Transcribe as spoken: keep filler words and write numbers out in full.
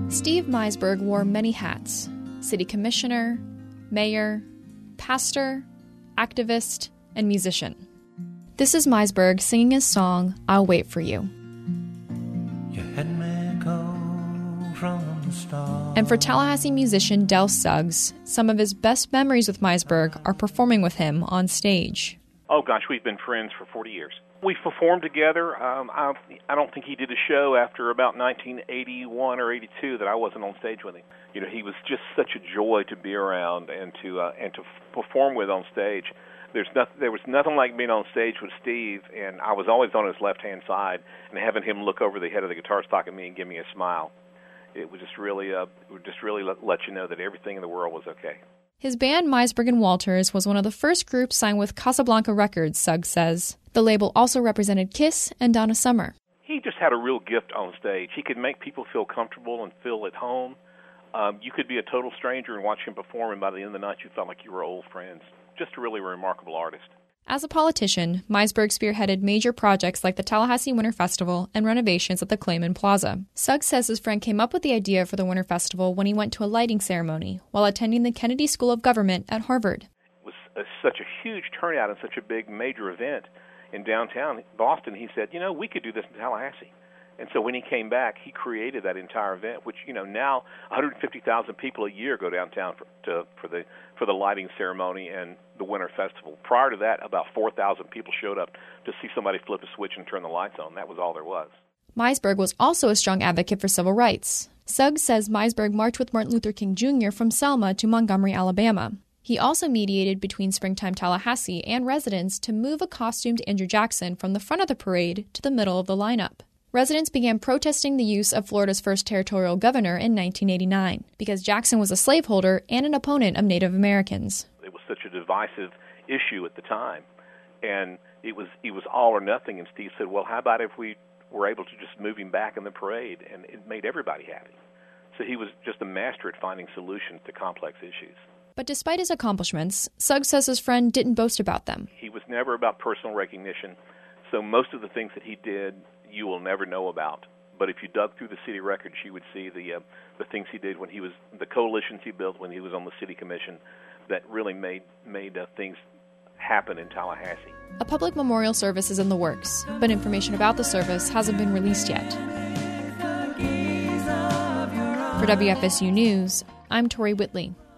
Steve Meisberg wore many hats: city commissioner, mayor, pastor, activist, and musician. This is Meisberg singing his song, I'll Wait for You. You had me go from the start. And for Tallahassee musician Del Suggs, some of his best memories with Meisberg are performing with him on stage. Oh, gosh, we've been friends for forty years. We've performed together. Um, I, I don't think he did a show after about nineteen eighty-one or eighty-two that I wasn't on stage with him. You know, he was just such a joy to be around and to uh, and to f- perform with on stage. There's nothing, there was nothing like being on stage with Steve, and I was always on his left-hand side, and having him look over the head of the guitar stock at me and give me a smile. It would just really, uh, it would just really let, let you know that everything in the world was okay. His band, Meisberg and Walters, was one of the first groups signed with Casablanca Records, Suggs says. The label also represented Kiss and Donna Summer. He just had a real gift on stage. He could make people feel comfortable and feel at home. Um, you could be a total stranger and watch him perform, and by the end of the night you felt like you were old friends. Just a really remarkable artist. As a politician, Meisberg spearheaded major projects like the Tallahassee Winter Festival and renovations at the Clayman Plaza. Suggs says his friend came up with the idea for the Winter Festival when he went to a lighting ceremony while attending the Kennedy School of Government at Harvard. It was a, such a huge turnout and such a big major event in downtown Boston. He said, you know, we could do this in Tallahassee. And so when he came back, he created that entire event, which, you know, now one hundred fifty thousand people a year go downtown for, to, for the for the lighting ceremony and the Winter Festival. Prior to that, about four thousand people showed up to see somebody flip a switch and turn the lights on. That was all there was. Meisberg was also a strong advocate for civil rights. Suggs says Meisberg marched with Martin Luther King Junior from Selma to Montgomery, Alabama. He also mediated between Springtime Tallahassee and residents to move a costumed Andrew Jackson from the front of the parade to the middle of the lineup. Residents began protesting the use of Florida's first territorial governor in nineteen eighty-nine because Jackson was a slaveholder and an opponent of Native Americans. It was such a divisive issue at the time, and it was it was all or nothing. And Steve said, well, how about if we were able to just move him back in the parade? And it made everybody happy. So he was just a master at finding solutions to complex issues. But despite his accomplishments, Suggs says his friend didn't boast about them. He was never about personal recognition, so most of the things that he did you will never know about. But if you dug through the city records, you would see the uh, the things he did when he was, the coalitions he built when he was on the city commission that really made, made uh, things happen in Tallahassee. A public memorial service is in the works, but information about the service hasn't been released yet. For W F S U News, I'm Tori Whitley.